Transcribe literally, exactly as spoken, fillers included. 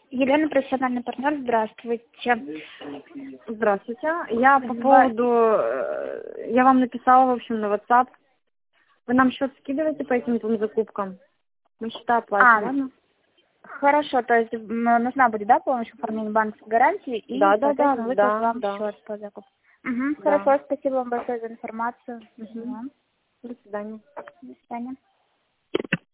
Елена, профессиональный партнер, здравствуйте. Здравствуйте. Я по поводу... э, Я вам написала, в общем, на WhatsApp. Вы нам счет скидываете по этим двум закупкам? Мы счета оплатим, А, ладно? хорошо, то есть м, нужна будет, да, помощь в оформлении банковской гарантии и, Да, да, да, соответственно, выслать да, вам да. счет по закупке. Угу, Да. хорошо, спасибо вам большое за информацию. Мгм. Мгм. До свидания. До свидания.